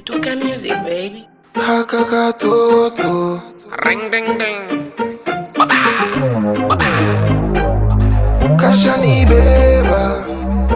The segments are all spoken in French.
Tuka music, baby. Hakakatoto. Ring ding ding. Kashani beba.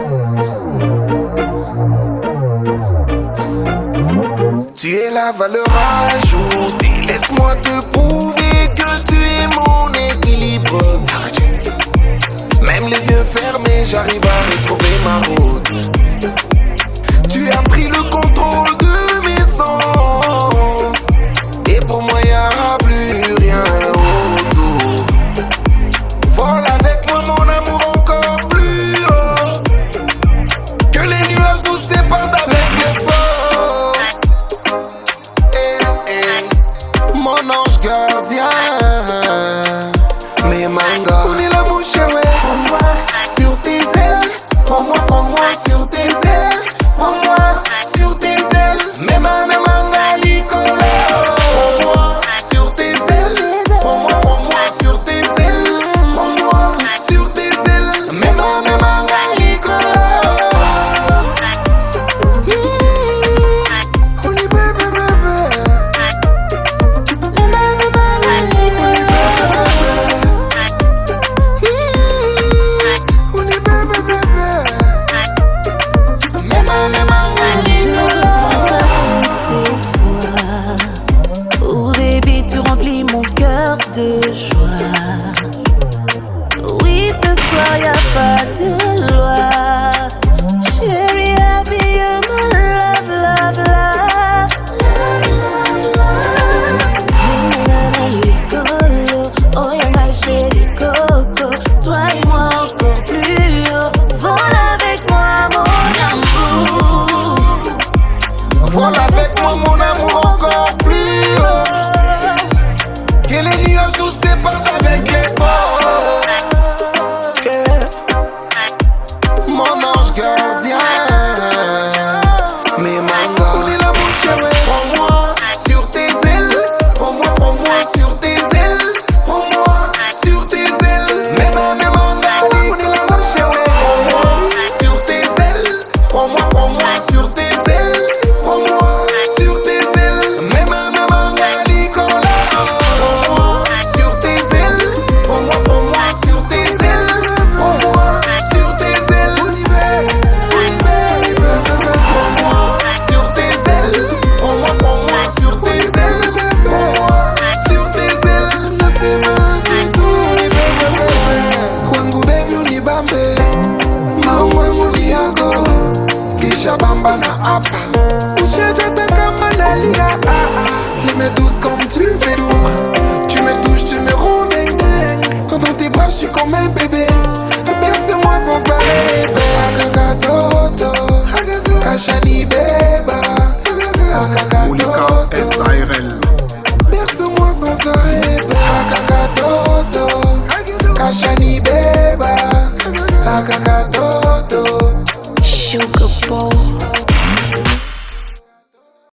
Tu es la valeur ajoutée. Laisse-moi te prouver que tu es mon équilibre. Même les yeux fermés, j'arrive à retrouver ma route. Tu as pris le contrôle de mes sens. Et pour moi, y aura plus rien autour. Vole avec moi, mon amour, encore plus haut. Que les nuages nous séparent d'avec les faux. Mon ange gardien. Mes mangas. On est la mouche, ouais. Prends-moi sur tes ailes. Prends-moi sur tes ailes. Prends-moi sur tes ailes. Mes mangas, Nicolas. Prends-moi sur tes ailes. Prends-moi sur tes ailes. Prends-moi sur tes ailes. Mes mangas, Nicolas. On y bébé, bébé. Oh baby, tu remplis mon cœur de joie. Oui, ce soir y'a pas de loi. Chérie, habille-moi, love, love, love. Love, love, love. Rigolo, oh y'a ma chérie Coco. Toi et moi encore plus haut. Vole avec moi, mon amour. Vole avec moi, mon amour, encore plus haut. Que les nuages nous séparent avec les faux. Mon ange gardien. Mes mangas. On est la bouche, ouais. Prends-moi sur tes ailes. Prends-moi sur tes ailes. Prends-moi sur tes ailes. Mes mangas. On est la bouche, ouais. Prends-moi sur tes ailes. Prends-moi sur tes ailes. Prends-moi sur tes ailes. Mes mangas, Nicolas. Prends-moi sur tes ailes. Prends-moi sur tes ailes. Prends-moi sur tes ailes. Prends-moi sur tes ailes. Prends-moi sur tes ailes. Prends-moi sur tes ailes. Nasema kitu ni bebe. Kwangu baby unibambe. Wangu ni yako. Kisha bamba na hapa. Ushajata kama nalia. Je me douce comme tu fais lourd. Tu me touches, tu me rends dingue. Quand dans tes bras, je suis comme un bébé. Berce-moi sans arrêt. Hakakatoto. Kashani bébé.